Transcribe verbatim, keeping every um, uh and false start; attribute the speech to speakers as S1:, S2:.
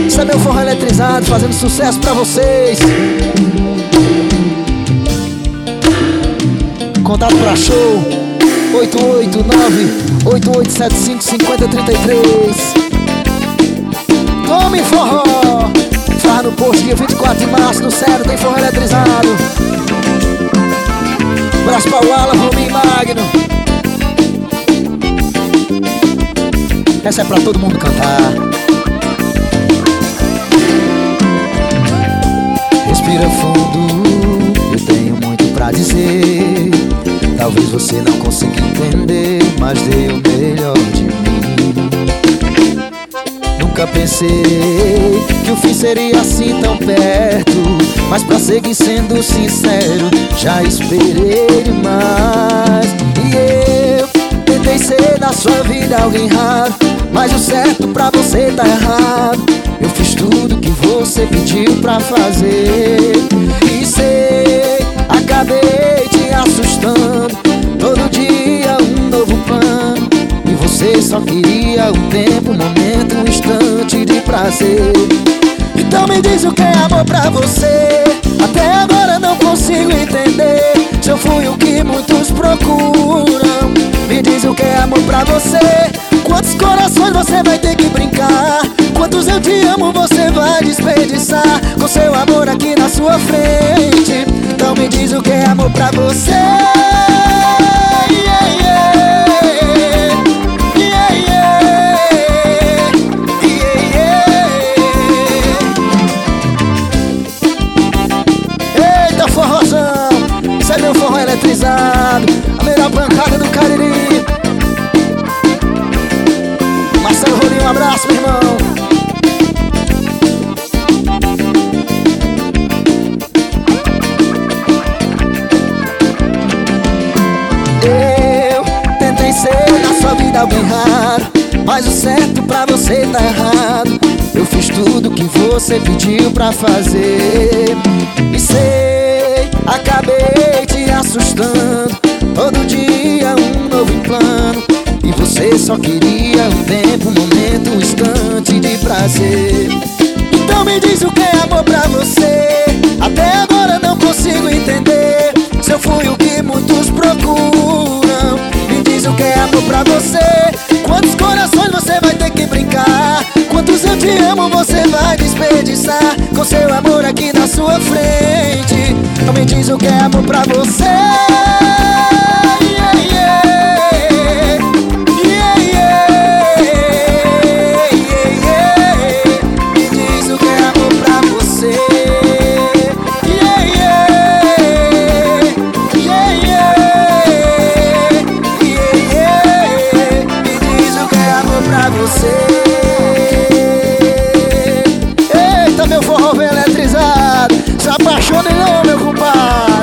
S1: Isso é meu forró eletrizado, fazendo sucesso pra vocês. Contato pra show oito oito nove, oito oito sete cinco, cinco zero três três. Tome forró. Farra no posto, dia vinte e quatro de março, no Cero tem forró eletrizado. Braço pra Wala, Rominho e Magno. Essa é pra todo mundo cantar. Respira fundo, eu tenho muito pra dizer. Talvez você não consiga entender, mas dei o melhor de mim. Nunca pensei que o fim seria assim tão perto, mas pra seguir sendo sincero, já esperei demais. E eu tentei ser na sua vida alguém raro, mas o certo pra você tá errado. Eu fiz tudo que você pediu pra fazer, e sei, acabei te assustando. Todo dia um novo plano, e você só queria um tempo, um momento, um instante de prazer. Então me diz o que é amor pra você. Até agora não consigo entender se eu fui o que muitos procuram. Me diz o que é amor pra você. Quantos corações você vai ter que brincar? Quantos eu te amo você vai desperdiçar com seu amor aqui na sua frente? Então me diz o que é amor pra você. Yeah, yeah. Yeah, yeah. Yeah, yeah. Eita forrozão, isso é meu forró eletrizado, a melhor bancada do Cariri. Marcelo Rolinho, um abraço, meu irmão. Eu tentei ser na sua vida alguém raro, mas o certo pra você tá errado. Eu fiz tudo que você pediu pra fazer, e sei, acabei te assustando. Todo dia um novo plano, e você só queria um tempo, um momento, um instante de prazer. Então me diz o que é amor pra você. Até agora não consigo entender se eu fui o que muitos procuram. Me diz o que é amor pra você. Quantos corações você vai ter que brincar? Quantos eu te amo você vai desperdiçar com seu amor aqui na sua frente? Então me diz o que é amor pra você. Yeah, yeah. Eita, meu forró vem eletrizado, se apaixone não, meu compadre.